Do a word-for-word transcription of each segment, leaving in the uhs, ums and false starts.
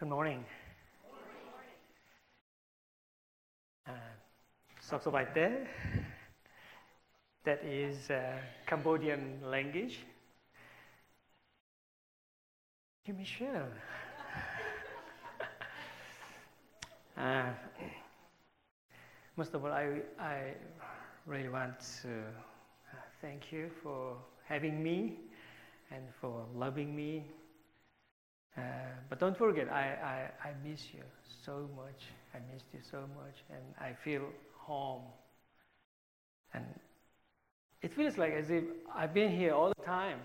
Good morning. Uh, Sok Sobai Te. That is uh, Cambodian language. Give me share. uh, most of all, I, I really want to thank you for having me and for loving me. Uh, but don't forget, I, I, I miss you so much. I missed you so much, and I feel home. And it feels like as if I've been here all the time.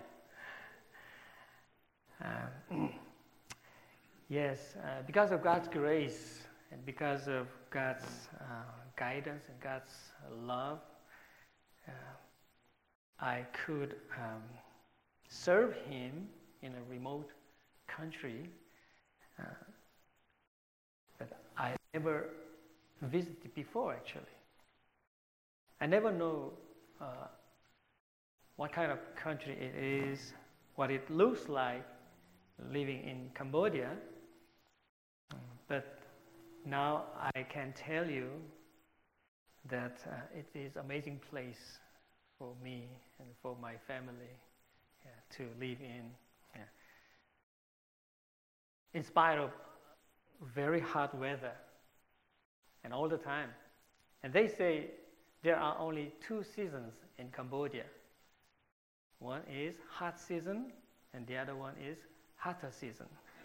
Uh, yes, uh, because of God's grace and because of God's uh, guidance and God's love, uh, I could um, serve Him in a remote country uh, that I never visited before, actually. I never know uh, what kind of country it is, what it looks like living in Cambodia. But now I can tell you that uh, it is an amazing place for me and for my family yeah, to live in. Yeah. In spite of very hot weather and all the time. And they say there are only two seasons in Cambodia. One is hot season and the other one is hotter season.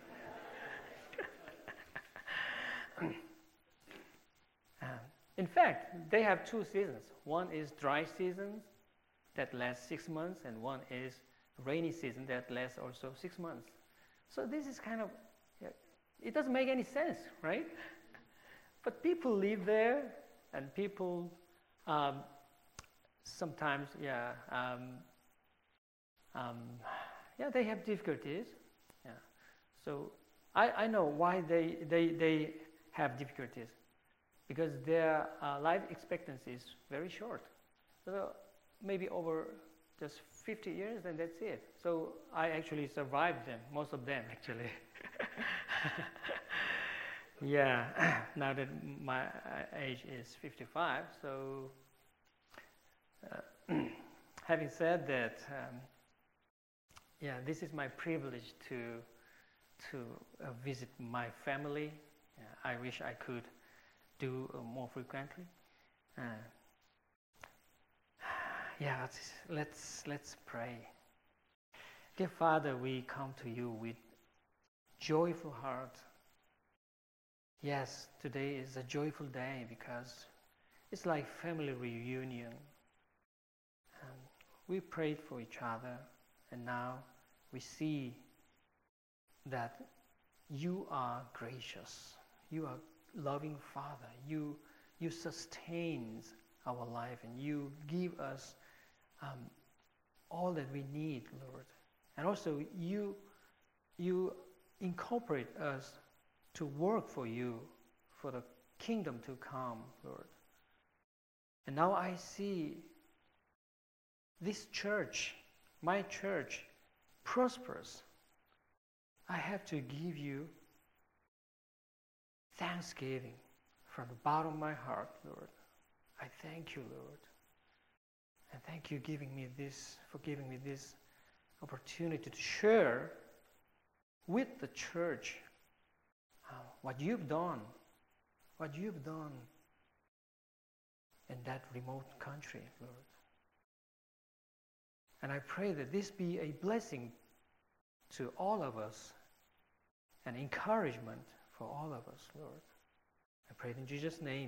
um, in fact, they have two seasons. One is dry season that lasts six months and one is rainy season that lasts also six months. So this is kind of it doesn't make any sense, right? But people live there, and people um, sometimes, yeah, um, um, yeah, they have difficulties. Yeah, so I, I know why they, they they have difficulties, because their uh, life expectancy is very short. So maybe over just fifty years, and that's it. So I actually survived them, most of them actually. Yeah, now that my age is fifty-five, so uh, having said that, um, yeah, this is my privilege to to uh, visit my family. Yeah, I wish I could do uh, more frequently. Uh, yeah, let's, let's let's pray. Dear Father, we come to you with joyful heart. Yes, today is a joyful day because it's like family reunion. Um, we prayed for each other, and now we see that you are gracious. You are loving Father. You you sustain our life, and you give us um, all that we need, Lord. And also you you incorporate us to work for you, for the kingdom to come, Lord. And now I see this church, my church, prosperous. I have to give you thanksgiving from the bottom of my heart, Lord. I thank you, Lord. And thank you giving me this, for giving me this opportunity to share with the church uh, what you've done, what you've done in that remote country, Lord. And I pray that this be a blessing to all of us, an encouragement for all of us, Lord. I pray it in Jesus' name,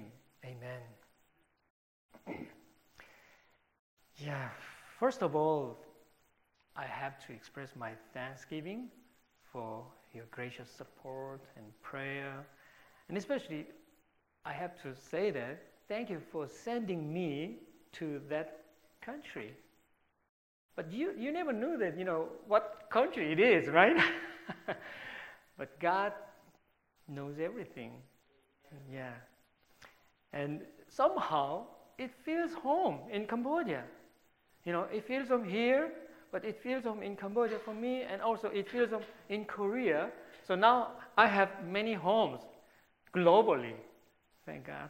amen. Yeah, first of all, I have to express my thanksgiving for your gracious support and prayer. And especially, I have to say that, thank you for sending me to that country. But you, you never knew that, you know, what country it is, right? But God knows everything. Yeah. And somehow, it feels home in Cambodia. You know, it feels home here, but it feels home in Cambodia for me, and also it feels home in Korea. So now I have many homes globally, thank God.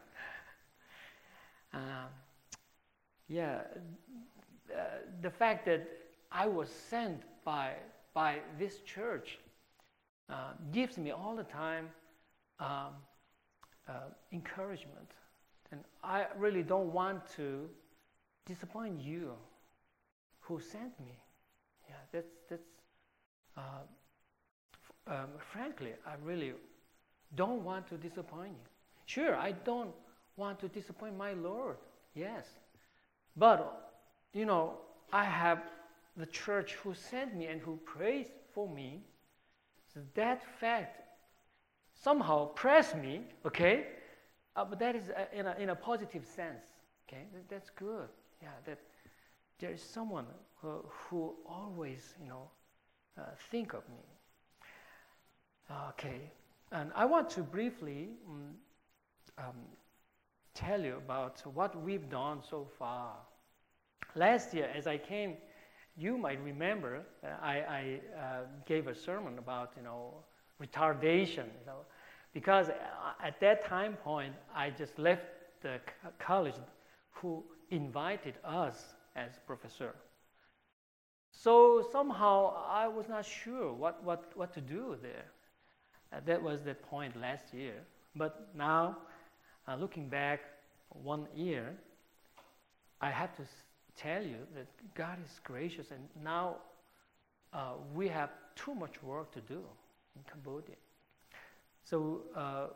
Um, yeah, uh, the fact that I was sent by by this church uh, gives me all the time um, uh, encouragement, and I really don't want to disappoint you who sent me. Yeah, that's that's. Uh, f- um, frankly, I really don't want to disappoint you. Sure, I don't want to disappoint my Lord. Yes, but you know, I have the church who sent me and who prays for me. So that fact somehow pressed me. Okay, uh, but that is uh, in a in a positive sense. Okay, that, that's good. Yeah, that there is someone who, who always, you know, uh, think of me. Okay, and I want to briefly um, um, tell you about what we've done so far. Last year, as I came, you might remember uh, I, I uh, gave a sermon about, you know, retardation. You know, because at that time point, I just left the college who invited us as professor. So somehow I was not sure what, what, what to do there. Uh, that was the point last year. But now, uh, looking back one year, I have to s- tell you that God is gracious, and now uh, we have too much work to do in Cambodia. So uh,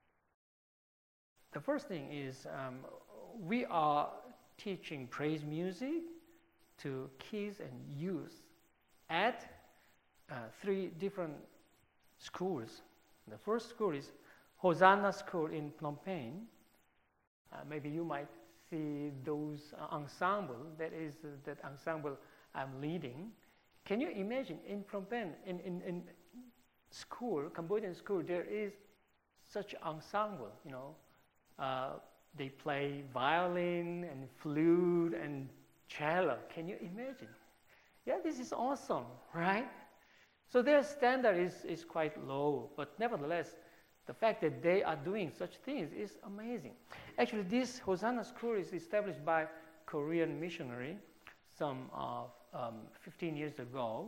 the first thing is um, we are teaching praise music to kids and youth at uh, three different schools. The first school is Hosanna School in Phnom Penh. Uh, maybe you might see those uh, ensemble. That is uh, that ensemble I'm leading. Can you imagine in Phnom Penh, in, in, in school, Cambodian school, there is such ensemble, you know. Uh, they play violin and flute and cello. Can you imagine? Yeah, this is awesome, right? So their standard is, is quite low, but nevertheless, the fact that they are doing such things is amazing. Actually, this Hosanna School is established by Korean missionary some uh, um, fifteen years ago.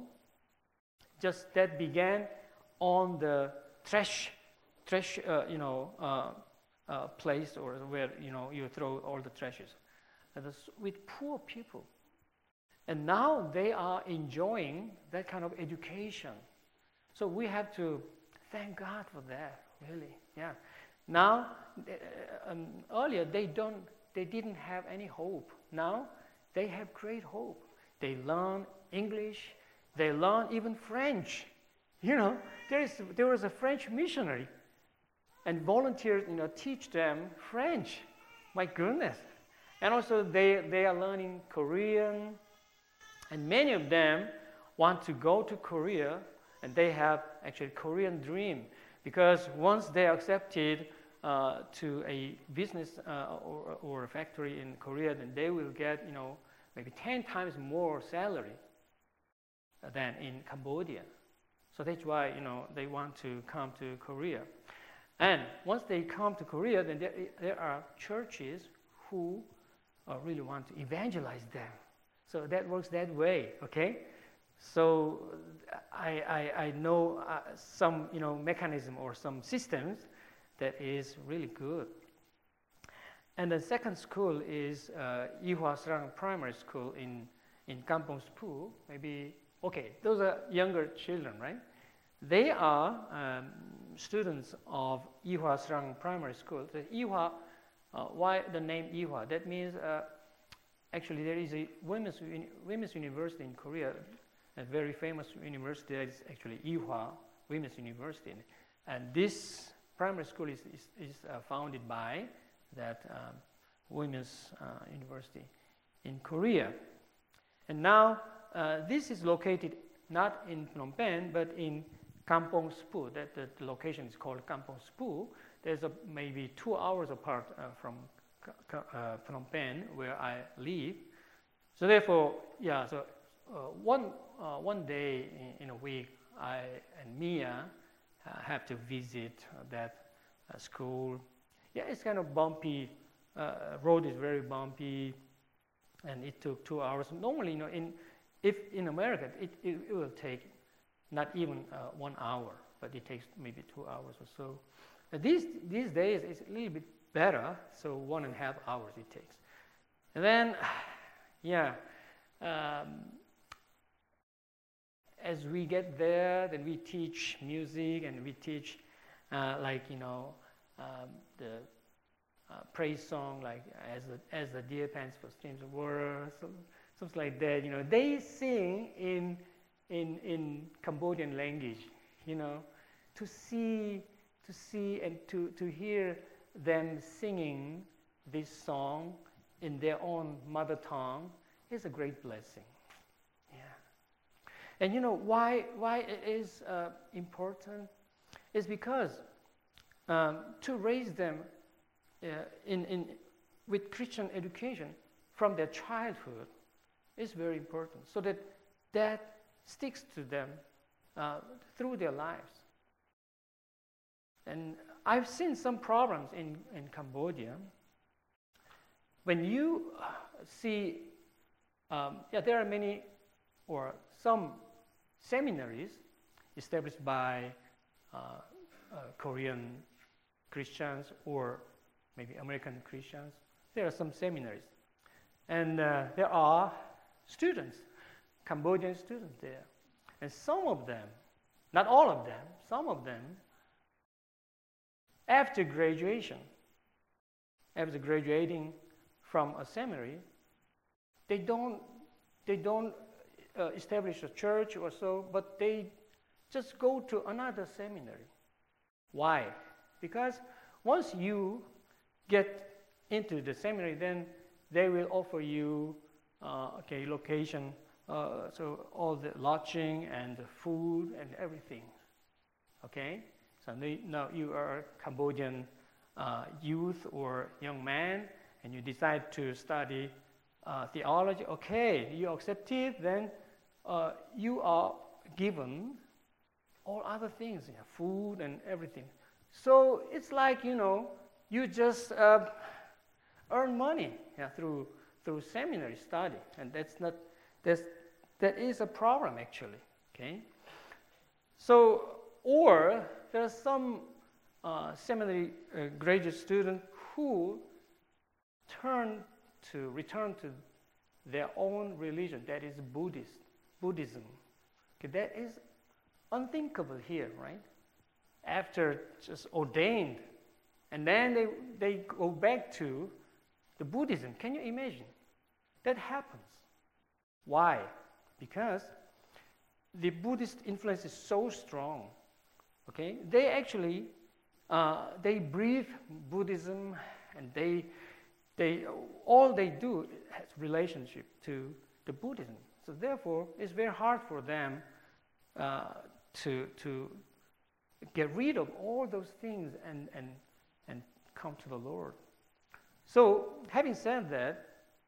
Just that began on the trash, trash, uh, you know, uh, uh, place or where, you know, you throw all the trashes, and this, with poor people. And now they are enjoying that kind of education. So we have to thank God for that, really. Yeah. Now, uh, um, earlier they don't, they didn't have any hope. Now they have great hope. They learn English. They learn even French. You know, there is there was a French missionary, and volunteers, you know, teach them French. My goodness. And also they they are learning Korean. And many of them want to go to Korea, and they have actually Korean dream, because once they are accepted uh, to a business uh, or, or a factory in Korea, then they will get, you know, maybe ten times more salary than in Cambodia. So that's why, you know, they want to come to Korea. And once they come to Korea, then there, there are churches who uh, really want to evangelize them. So that works that way, okay? So I, I, I know uh, some, you know, mechanism or some systems that is really good. And the second school is uh, Ihwa Srang Primary School in, in Kampong Spu. Maybe, okay, those are younger children, right? They are um, students of Ihwa Srang Primary School. The Ihwa, uh, why the name Ihwa? That means uh, actually, there is a women's, uni- women's university in Korea, a very famous university that is actually Ihwa Women's University. And this primary school is, is, is uh, founded by that um, women's uh, university in Korea. And now, uh, this is located not in Phnom Penh, but in Kampong Spu. That the, the location is called Kampong Spu. There's a, maybe two hours apart uh, from Uh, Phnom Penh, where I live. So therefore, yeah, so uh, one uh, one day in, in a week, I and Mia uh, have to visit uh, that uh, school. Yeah, it's kind of bumpy. Uh, road is very bumpy, and it took two hours. Normally, you know, in if in America, it, it, it will take not even uh, one hour, but it takes maybe two hours or so. Uh, these these days, it's a little bit better, so one and a half hours it takes. And then, yeah, um, as we get there, then we teach music and we teach, uh, like, you know, um, the uh, praise song, like as the, as the deer pants for streams of water, so, something like that. You know, they sing in in in Cambodian language. You know, to see to see and to to hear them singing this song in their own mother tongue is a great blessing. Yeah. And you know why why it is uh, important is because um, to raise them uh, in in with Christian education from their childhood is very important, so that that sticks to them uh, through their lives. And I've seen some problems in, in Cambodia. When you see, um, yeah, there are many or some seminaries established by uh, uh, Korean Christians or maybe American Christians. There are some seminaries. And uh, there are students, Cambodian students there. And some of them, not all of them, some of them, after graduation, after graduating from a seminary, they don't, they don't uh, establish a church or so, but they just go to another seminary. Why? Because once you get into the seminary, then they will offer you, uh, okay, location, uh, so all the lodging and the food and everything, okay? So now you are a Cambodian uh, youth or young man, and you decide to study uh, theology. Okay, you accept it, then uh, you are given all other things, you know, food and everything. So it's like, you know, you just uh, earn money yeah, through through seminary study, and that's not that's that is a problem actually. Okay, so or there are some uh, seminary uh, graduate students who turn to return to their own religion, that is Buddhist Buddhism. Okay, that is unthinkable here, right? After just ordained, and then they they go back to the Buddhism. Can you imagine? That happens. Why? Because the Buddhist influence is so strong. Okay, they actually uh, they breathe Buddhism, and they they all they do has relationship to the Buddhism. So therefore, it's very hard for them uh, to to get rid of all those things and and and come to the Lord. So having said that,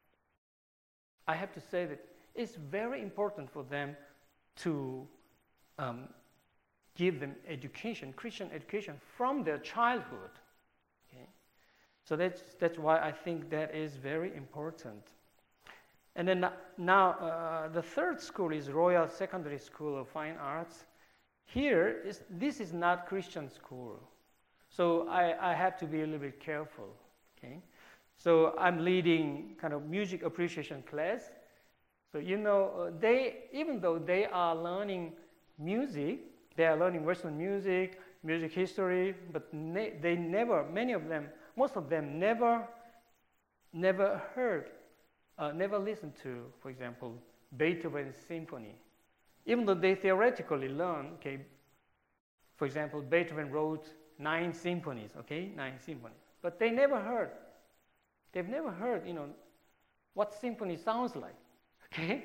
I have to say that it's very important for them to um, give them education, Christian education from their childhood. Okay? So that's, that's why I think that is very important. And then now uh, the third school is Royal Secondary School of Fine Arts. Here, is, this is not Christian school. So I, I have to be a little bit careful. Okay? So I'm leading kind of music appreciation class. So you know, uh, they even though they are learning music, they are learning Western music, music history, but ne- they never, many of them, most of them never, never heard, uh, never listened to, for example, Beethoven's symphony. Even though they theoretically learn, okay, for example, Beethoven wrote nine symphonies, okay, nine symphonies, but they never heard. They've never heard, you know, what symphony sounds like, okay?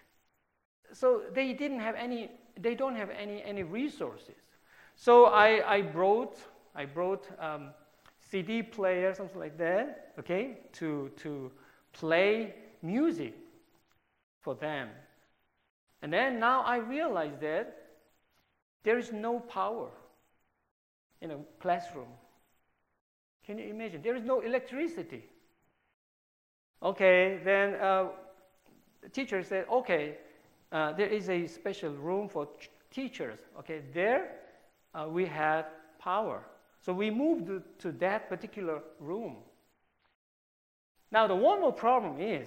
So they didn't have any, they don't have any, any resources. So I, I brought, I brought um, C D player, something like that, okay, to, to play music for them. And then now I realize that there is no power in a classroom. Can you imagine? There is no electricity. Okay, then uh, the teacher said, okay, uh, there is a special room for ch- teachers. Okay, there uh, we had power. So we moved to, to that particular room. Now the one more problem is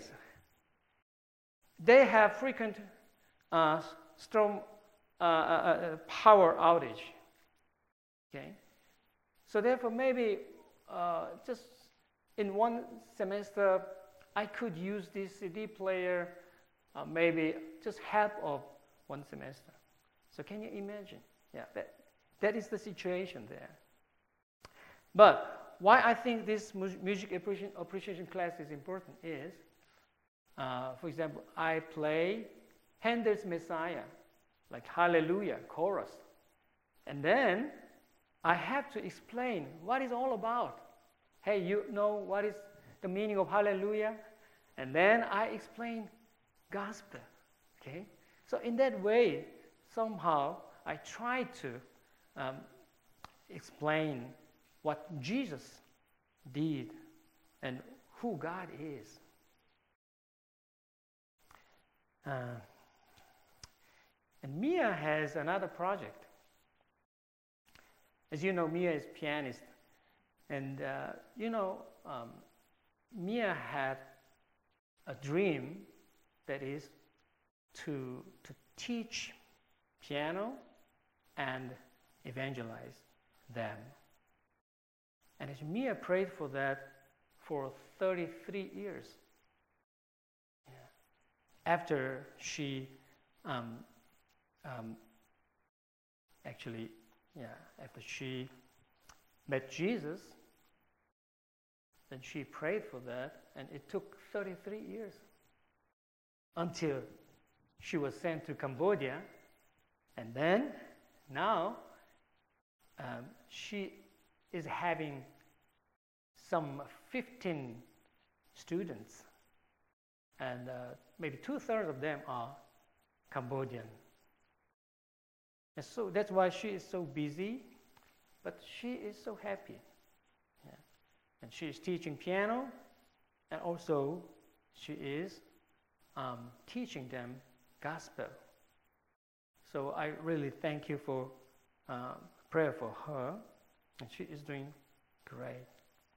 they have frequent uh, storm uh, uh, power outage. Okay, so therefore maybe uh, just in one semester I could use this C D player, uh, maybe just half of one semester. So can you imagine? Yeah, that, that is the situation there. But why I think this mu- music appreciation, appreciation class is important is, uh, for example, I play Handel's Messiah, like Hallelujah, chorus. And then I have to explain what it's all about. Hey, you know what is the meaning of Hallelujah? And then I explain gospel, okay? So in that way, somehow I try to um, explain what Jesus did and who God is. Uh, and Mia has another project. As you know, Mia is pianist. And, uh, you know, um, Mia had a dream that is to, to teach piano and evangelize them. And as Mia prayed for that for thirty-three years. Yeah. After she um, um, actually, yeah, after she met Jesus, then she prayed for that, and it took thirty-three years until she was sent to Cambodia. And then, now, um, she is having some fifteen students, and uh, maybe two-thirds of them are Cambodian. And so that's why she is so busy, but she is so happy. Yeah. And she is teaching piano, and also she is um, teaching them gospel. So I really thank you for uh, prayer for her, and she is doing great.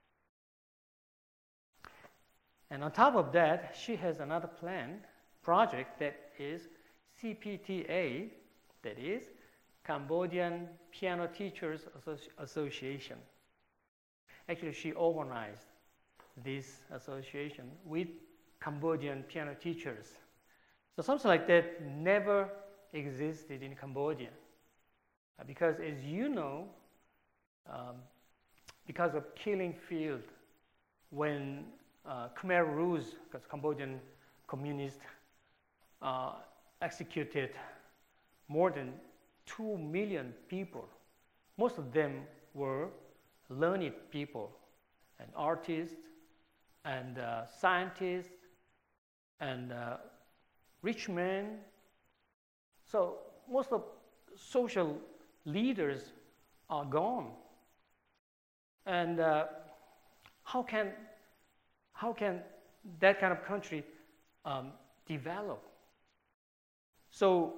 And on top of that, she has another plan, project that is C P T A, that is Cambodian Piano Teachers Associ- Association. Actually, she organized this association with Cambodian piano teachers. So something like that never existed in Cambodia. Uh, because as you know, um, because of killing field, when uh, Khmer Rouge, because Cambodian communists uh, executed more than two million people. Most of them were learned people, and artists, and uh, scientists, and uh, rich men. So most of social leaders are gone. And uh, how can how can that kind of country um, develop? So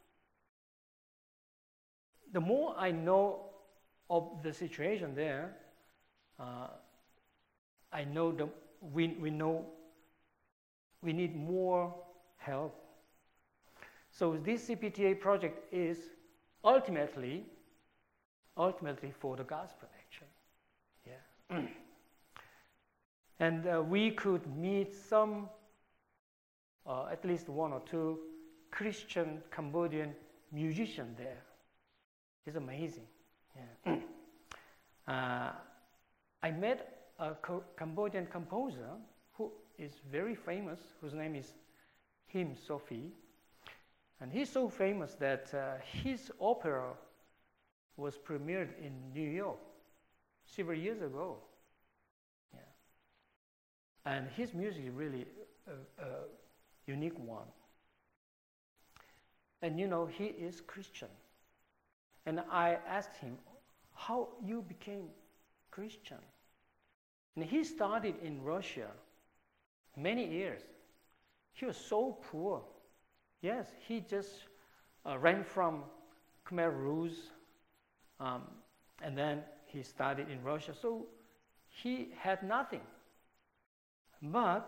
the more I know of the situation there, uh, I know the, we we know we need more help. So this C P T A project is ultimately ultimately for the gospel, actually. Yeah. And uh, we could meet some, uh, at least one or two Christian Cambodian musicians there. It's amazing. Yeah. uh, I met a Co- Cambodian composer who is very famous, whose name is Him Sophie. And he's so famous that uh, his opera was premiered in New York several years ago. Yeah. And his music is really a, a unique one. And you know, he is Christian. And I asked him, how you became Christian? And he studied in Russia many years. He was so poor. Yes, he just uh, ran from Khmer Rouge, um, and then he studied in Russia. So he had nothing. But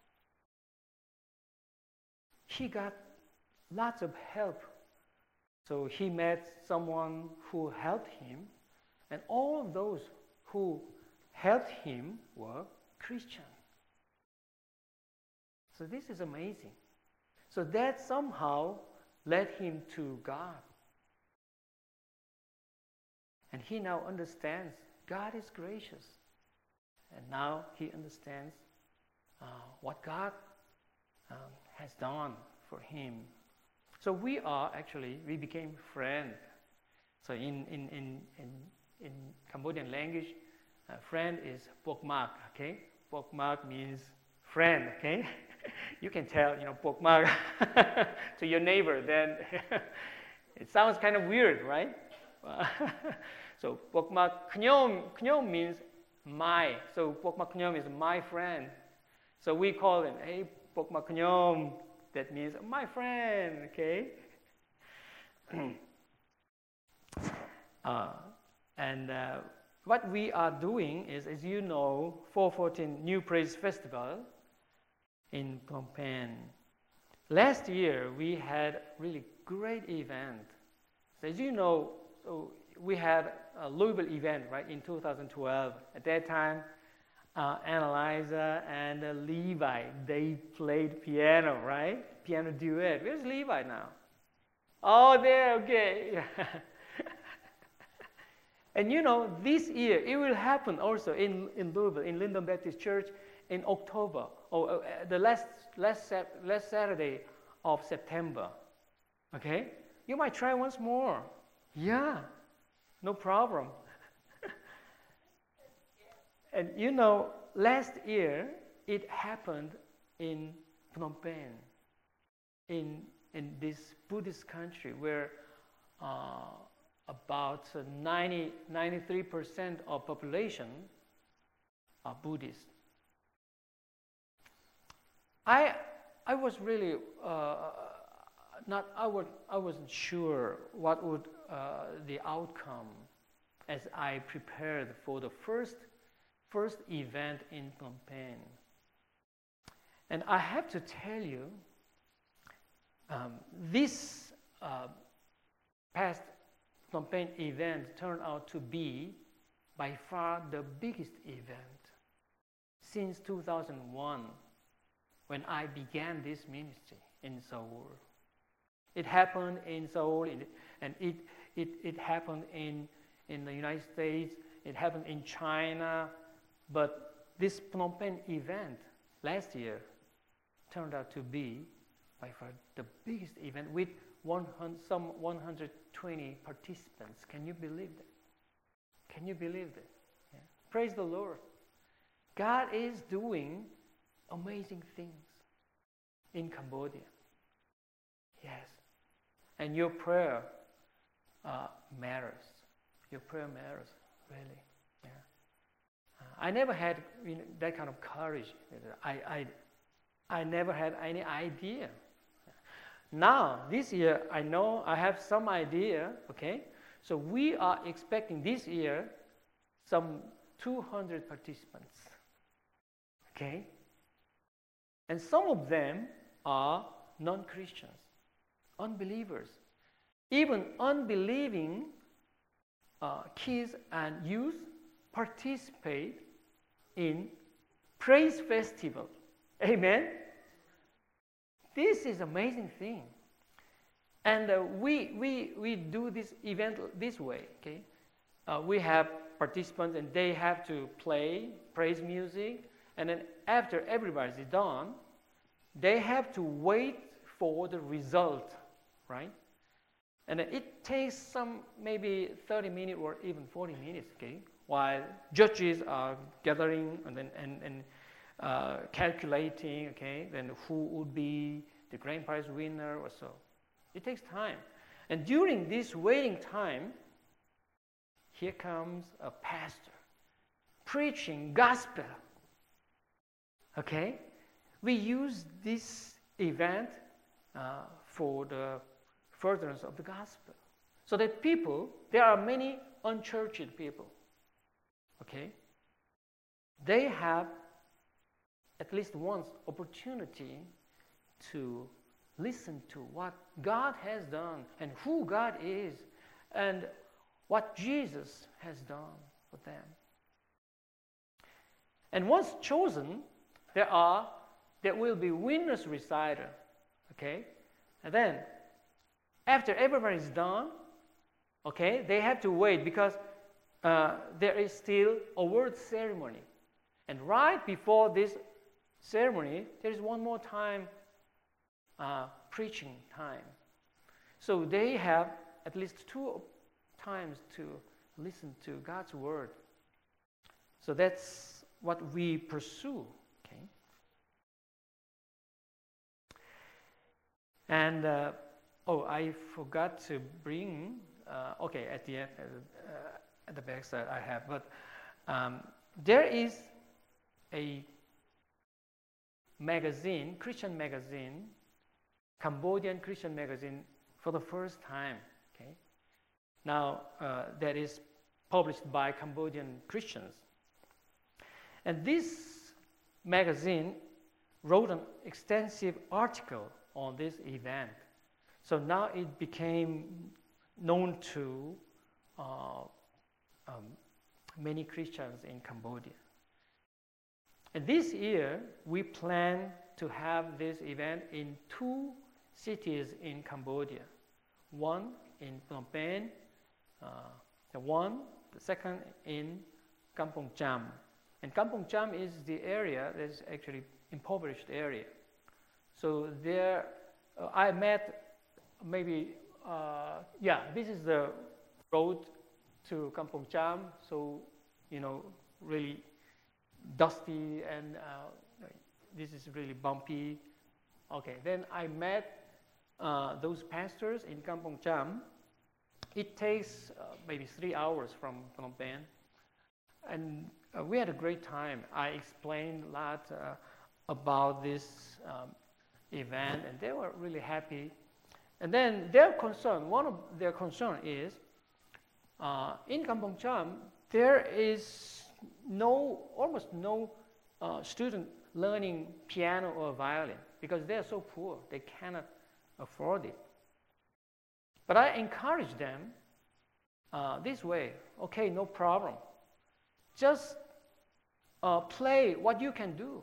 he got lots of help. So he met someone who helped him, and all of those who helped him were Christian. So this is amazing. So that somehow led him to God. And he now understands God is gracious. And now he understands uh, what God um, has done for him. So we are actually, we became friends. So in, in, in, in, in Cambodian language, uh, friend is Pokmak, okay? Pokmak means friend, okay? You can tell, you know, Pokmak to your neighbor, then it sounds kind of weird, right? So Pokmak Knyom, Knyom means my. So Pokmak Knyom is my friend. So we call him, hey, Pokmak Knyom. That means my friend, okay? uh, and uh, what we are doing is, as you know, four fourteen New Praise Festival in Phnom Penh. Last year, we had really great event. So as you know, so we had a Louisville event, right, in two thousand twelve. At that time, uh, Annalisa and uh, Levi, they played piano, right? Piano duet. Where's Levi now? Oh, there, okay. And you know, this year, it will happen also in, in Louisville, in Linden Baptist Church, in October, or uh, the last, last, last Saturday of September. Okay? You might try once more. Yeah, no problem. And you know, last year, it happened in Phnom Penh, in, in this Buddhist country where uh, about ninety, ninety-three percent of population are Buddhist. I, I was really uh, not, I, would, I wasn't sure what would uh, the outcome as I prepared for the first, first event in Phnom Penh. And I have to tell you, um, this uh, past Phnom Penh event turned out to be by far the biggest event since two thousand one, when I began this ministry in Seoul. It happened in Seoul, and it, it, it happened in, in the United States, it happened in China, but this Phnom Penh event last year turned out to be by far the biggest event with one hundred, some one hundred twenty participants. Can you believe that? Can you believe that? Yeah. Praise the Lord. God is doing amazing things in Cambodia. Yes. And your prayer uh, matters. Your prayer matters, really. Yeah. Uh, I never had you know, that kind of courage. I, I, I never had any idea. Now, this year, I know I have some idea, okay? So we are expecting this year some two hundred participants, okay? And some of them are non-Christians, unbelievers. Even unbelieving uh, kids and youth participate in praise festival. Amen? This is an amazing thing. And uh, we, we, we do this event this way, okay? Uh, we have participants and they have to play praise music. And then after everybody's done, they have to wait for the result, right? And then it takes some maybe thirty minutes or even forty minutes, okay? While judges are gathering and then and, and uh, calculating, okay? Then who would be the grand prize winner or so. It takes time. And during this waiting time, here comes a pastor preaching gospel. Okay? We use this event uh, for the furtherance of the gospel. So that people, there are many unchurched people. Okay? They have at least once opportunity to listen to what God has done and who God is and what Jesus has done for them. And once chosen, there are there will be witness reciter. Okay? And then after everyone is done, okay, they have to wait because uh, there is still a word ceremony. And right before this ceremony, there is one more time uh, preaching time. So they have at least two times to listen to God's word. So that's what we pursue. Okay. And uh, oh, I forgot to bring. Uh, okay, at the end, uh, at the back side I have, but um, there is a magazine, Christian magazine, Cambodian Christian magazine, for the first time. Okay, now uh, that is published by Cambodian Christians, and this magazine wrote an extensive article on this event. So now it became known to uh, um, many Christians in Cambodia. And this year, we plan to have this event in two cities in Cambodia. One in Phnom Penh, uh, the one, the second in Kampong Cham. And Kampong Cham is the area that is actually impoverished area. So there, uh, I met maybe, uh, yeah, this is the road to Kampong Cham. So, you know, really dusty and uh, this is really bumpy. Okay, then I met uh, those pastors in Kampong Cham. It takes uh, maybe three hours from Phnom Penh. And uh, we had a great time. I explained a lot uh, about this um, event, and they were really happy. And then their concern, one of their concern is, uh, in Kampong Cham, there is no, almost no uh, student learning piano or violin because they are so poor, they cannot afford it. But I encourage them uh, this way, okay, no problem. Just uh, play what you can do.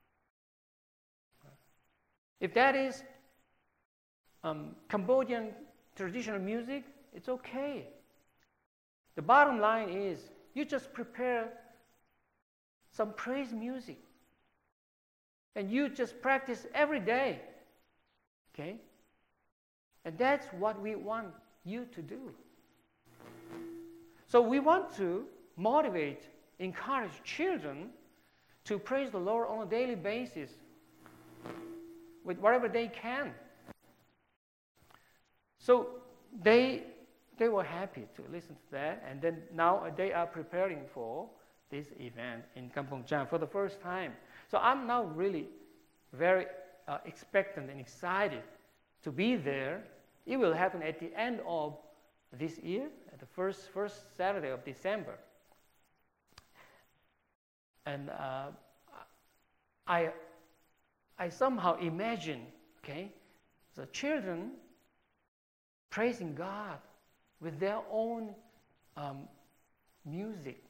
If that is um, Cambodian traditional music, it's okay. The bottom line is you just prepare some praise music and you just practice every day, okay? And that's what we want you to do. So we want to motivate, encourage children to praise the Lord on a daily basis with whatever they can. So they they were happy to listen to that, and then now they are preparing for this event in Kampong Cham for the first time. So I'm now really very uh, expectant and excited to be there. It will happen at the end of this year, at the first first Saturday of December. And uh, I, I somehow imagine, okay, the children praising God with their own um, music.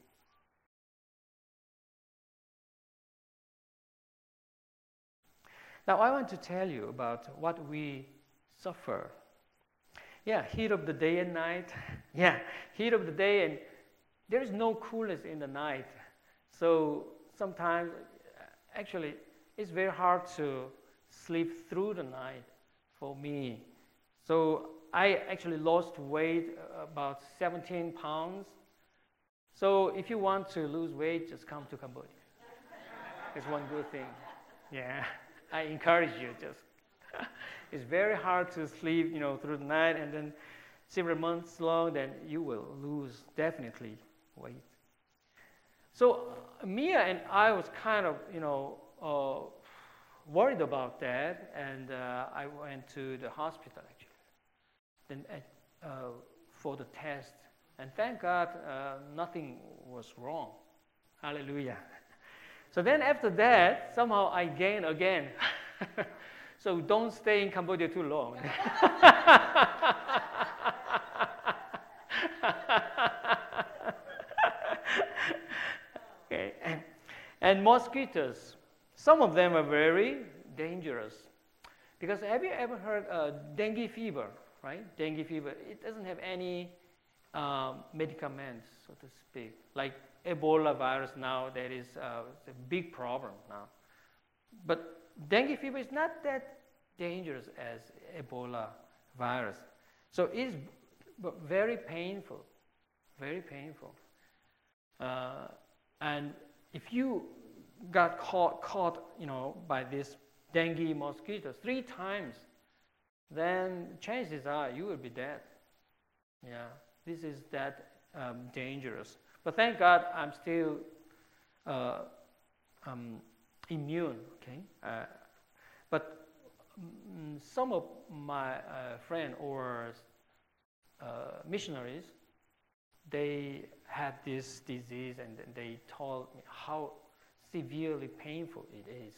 Now I want to tell you about what we suffer. Yeah, heat of the day and night. Yeah, heat of the day, and there is no coolness in the night. So sometimes, actually, it's very hard to sleep through the night for me. So I actually lost weight, uh, about seventeen pounds. So if you want to lose weight, just come to Cambodia. It's one good thing. Yeah, I encourage you just. It's very hard to sleep, you know, through the night, and then several months long, then you will lose definitely weight. So Mia and I was kind of, you know, uh, worried about that, and uh, I went to the hospital actually, then uh, for the test, and thank God uh, nothing was wrong. Hallelujah. So then after that, somehow I gained again. So don't stay in Cambodia too long. Okay. And mosquitoes, some of them are very dangerous. Because have you ever heard uh, dengue fever, right? Dengue fever, it doesn't have any um, medicaments, so to speak. Like Ebola virus now, that is uh, a big problem now. But dengue fever is not that dangerous as Ebola virus. So it's very painful, very painful. Uh, and if you got caught, caught, you know, by this dengue mosquito three times, then chances are you will be dead. Yeah, this is that um, dangerous. But thank God I'm still uh, um, immune, okay? Uh, but mm, some of my uh, friends or uh, missionaries, they had this disease and they told me how severely painful it is.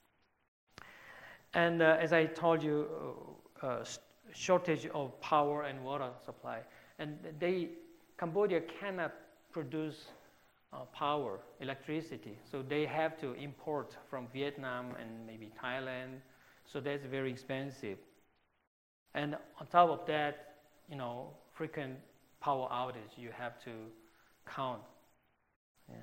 And uh, as I told you, uh, uh, shortage of power and water supply. And they, Cambodia cannot produce uh, power, electricity. So they have to import from Vietnam and maybe Thailand. So that's very expensive. And on top of that, you know, frequent power outage you have to count. Yeah.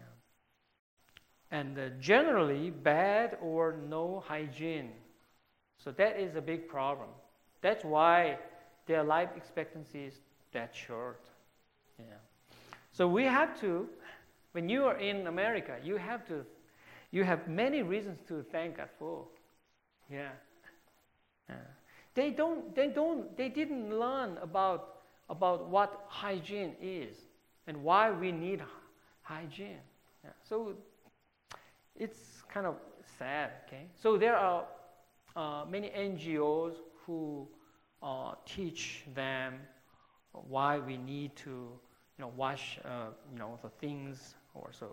And uh, generally bad or no hygiene. So that is a big problem. That's why their life expectancy is that short. Yeah. So we have to, when you are in America, you have to, you have many reasons to thank God for. Yeah. Yeah. They don't, they don't, they didn't learn about, about what hygiene is and why we need hygiene. Yeah. So it's kind of sad, okay? So there are uh, many N G Os who uh, teach them why we need to, you know, wash, uh, you know, the things or so.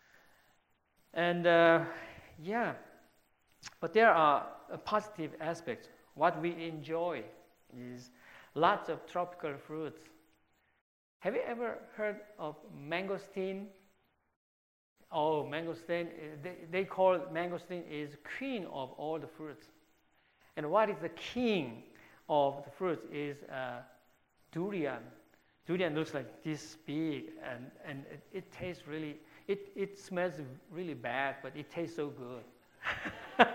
And uh, yeah, but there are uh, positive aspects. What we enjoy is lots of tropical fruits. Have you ever heard of mangosteen? Oh, mangosteen, they, they call mangosteen is queen of all the fruits. And what is the king of the fruits is uh, durian. Durian looks like this big, and, and it, it tastes really, it, it smells really bad, but it tastes so good.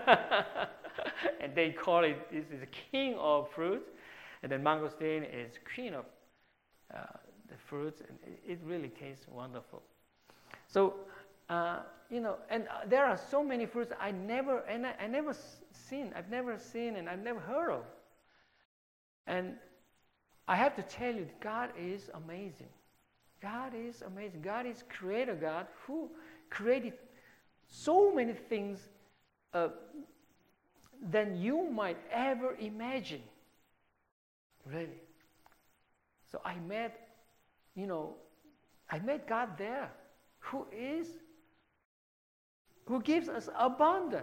And they call it, this is the king of fruits, and then mangosteen is queen of uh, the fruits, and it, it really tastes wonderful. So, uh, you know, and uh, there are so many fruits I never, and I, I never seen, I've never seen, and I've never heard of. And I have to tell you, God is amazing. God is amazing. God is creator God who created so many things uh, than you might ever imagine. Really. So I met, you know, I met God there, who is, who gives us abundant.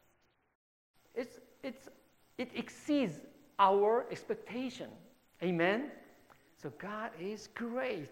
It's, it's, it exceeds our expectation. Amen? So God is great.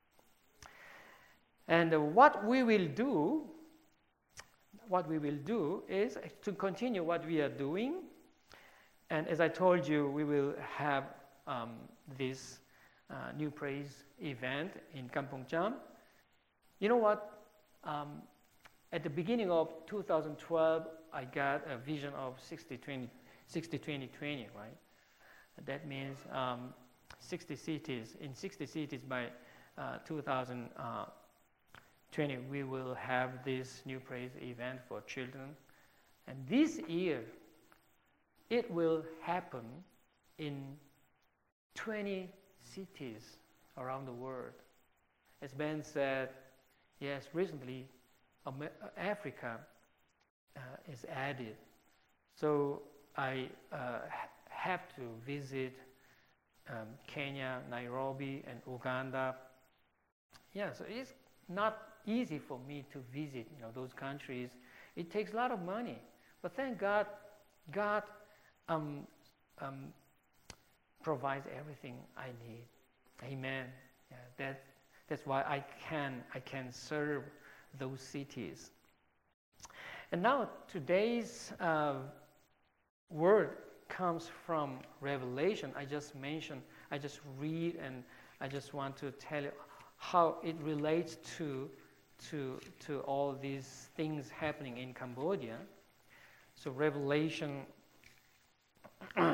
And uh, what we will do, what we will do is to continue what we are doing. And as I told you, we will have um, this uh, New Praise event in Kampong Cham. You know what? Um, at the beginning of two thousand twelve, I got a vision of sixty twenty twenty, right? That means um, sixty cities. In sixty cities by uh, two thousand twenty, we will have this New Praise event for children. And this year, it will happen in twenty cities around the world. As Ben said, yes, recently Africa uh, is added. So I uh, have to visit um, Kenya, Nairobi, and Uganda. Yeah, so it's not easy for me to visit, you know, those countries. It takes a lot of money, but thank God, God um, um, provides everything I need. Amen. Yeah, that that's why I can I can serve those cities. And now today's uh, word comes from Revelation. I just mentioned. I just read, and I just want to tell you how it relates to to to all these things happening in Cambodia. So Revelation. um,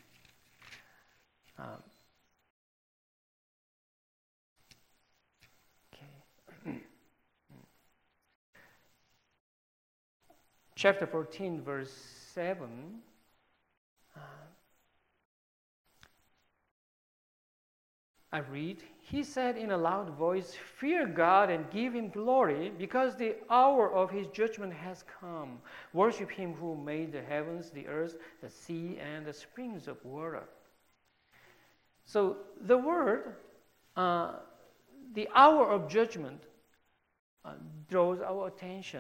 okay. Chapter fourteen, verse seven. Uh, I read, he said in a loud voice, "Fear God and give him glory, because the hour of his judgment has come. Worship him who made the heavens, the earth, the sea, and the springs of water." So the word, uh, the hour of judgment, uh, draws our attention.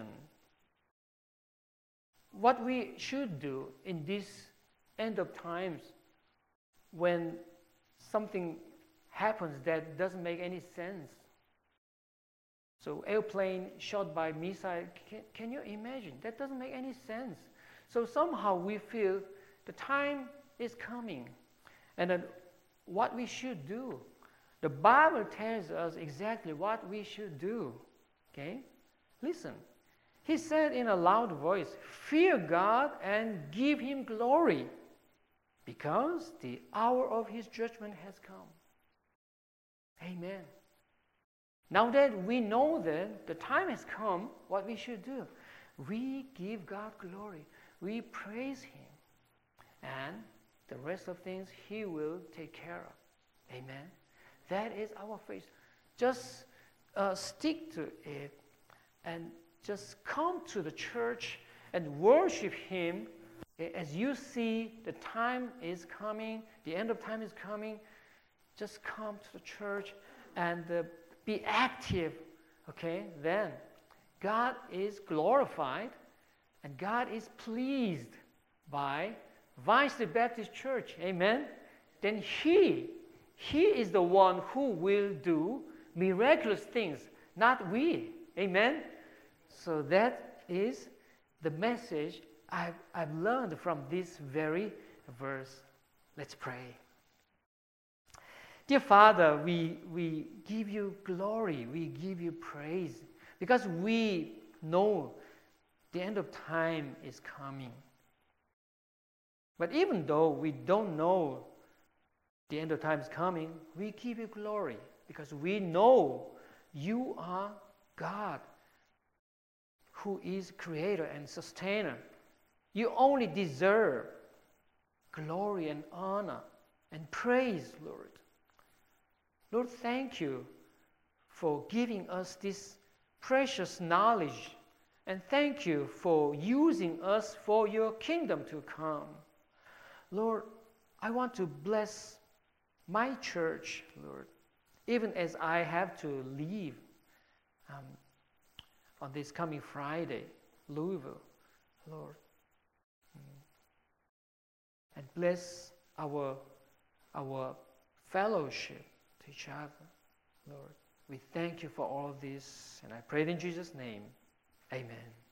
What we should do in this end of times, when something happens that doesn't make any sense. So airplane shot by missile, can, can you imagine? That doesn't make any sense. So somehow we feel the time is coming, and then what we should do. The Bible tells us exactly what we should do. Okay? Listen. He said in a loud voice, "Fear God and give him glory, because the hour of his judgment has come." Amen. Now that we know that the time has come, what we should do? We give God glory. We praise him. And the rest of things he will take care of. Amen. That is our faith. Just uh, stick to it and just come to the church and worship him as you see the time is coming, the end of time is coming. Just come to the church and uh, be active, okay? Then God is glorified and God is pleased by Vine Street Baptist Church, amen? Then he, he is the one who will do miraculous things, not we, amen? So that is the message I've, I've learned from this very verse. Let's pray. Dear Father, we, we give you glory, we give you praise, because we know the end of time is coming. But even though we don't know the end of time is coming, we give you glory, because we know you are God, who is creator and sustainer. You only deserve glory and honor and praise, Lord. Lord, thank you for giving us this precious knowledge, and thank you for using us for your kingdom to come. Lord, I want to bless my church, Lord, even as I have to leave um, on this coming Friday, Louisville, Lord. And bless our, our fellowship to each other, Lord. We thank you for all of this, and I pray it in Jesus' name. Amen.